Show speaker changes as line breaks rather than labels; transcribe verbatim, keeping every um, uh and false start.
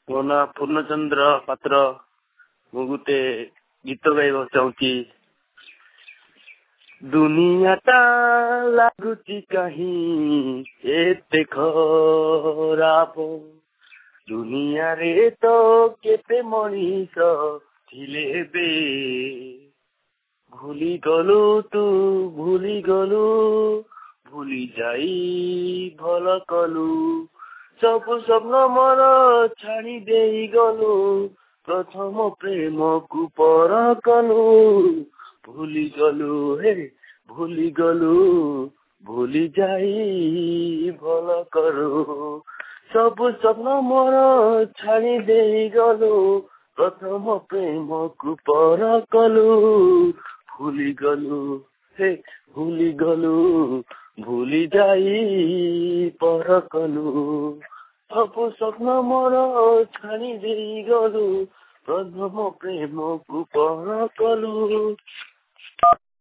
ମୋ ନାଁ ପୂର୍ଣ୍ଣଚନ୍ଦ୍ର ପାତ୍ର। ମୁଁ ଗୋଟେ ଗୀତ ଗାଇବାକୁ ଚାହୁଁଛି। ଦୁନିଆଟା ଲାଗୁଛି କାହିଁ ଏତେ ଖରାପ, ଦୁନିଆରେ ତ କେତେ ମଣିଷ ଥିଲେ ବେ, ଭୁଲି ଗଲୁ ତୁ ଭୁଲି ଗଲୁ, ଭୁଲି ଯାଇ ଭଲ କଲୁ, ସବୁ ସ୍ୱପ୍ନ ମୋର ଛାଣି ଦେଇ ଗଲୁ, ପ୍ରଥମ ପ୍ରେମକୁ ପର କଲୁ, ଭୁଲି ଗଲୁ ହେ ଭୁଲି ଗଲୁ, ଭୁଲି ଯାଇ ଭଲ କରୁ, ସବୁ ସ୍ୱପ୍ନ ମୋର ଛାଣି ଦେଇ ଗଲୁ, ପ୍ରଥମ ପ୍ରେମକୁ ପର କଲୁ, ଭୁଲି ଗଲୁ ହେ ଭୁଲି ଗଲୁ, ଭୁଲି ଯାଇ ପର କଲୁ, ସବୁ ସ୍ୱପ୍ନ ମୋର ଛାଣି ଦେଇ ଗଲୁ, ପ୍ରଥମ ପ୍ରେମକୁ ପର କଲୁ।